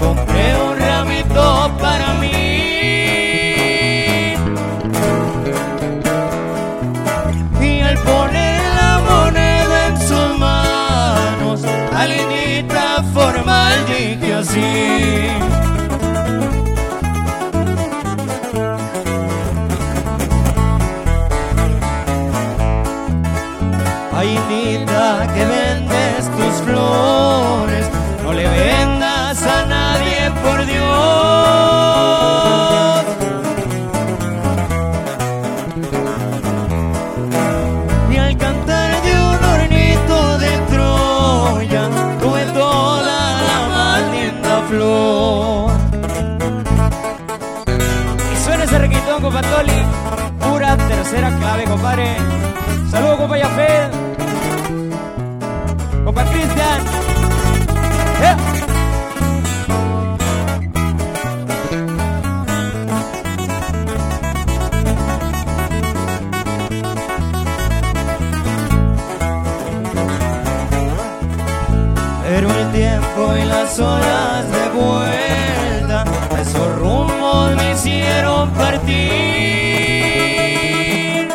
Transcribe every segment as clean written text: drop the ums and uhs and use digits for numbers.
compré un ramito para mí. Y al poner la moneda en sus manos, a lindita formal dije así: ay, lindita, que vendes tus flores, no le vendas a nadie, por Dios. Y al cantar de un hornito de Troya, tuve toda la más linda flor. Y suena ese requintón, compa Toli, pura tercera clave, compadre. Saludos, compa Yafel, compa Cristian. Pero el tiempo y las horas de vuelta, esos rumbos me hicieron partir.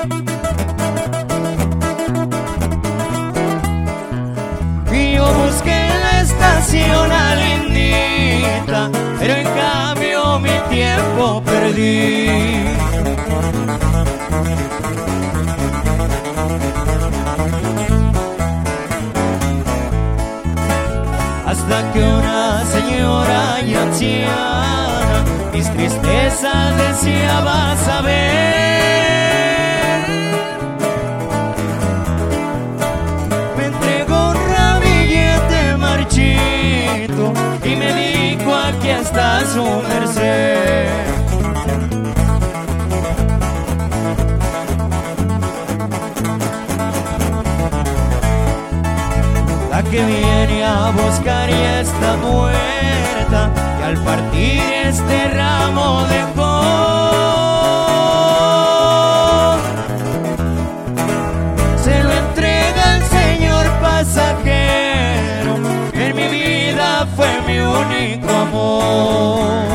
Y yo busqué en la estación a lindita, pero en cambio mi tiempo perdí. Hasta que una señora y anciana mis tristezas deseaba saber, me entregó un ramillete marchito y me dijo: aquí está su merced. La que viene a buscar ya está muerta, y al partir este ramo dejó. Se lo entrega al señor pasajero, que en mi vida fue mi único amor.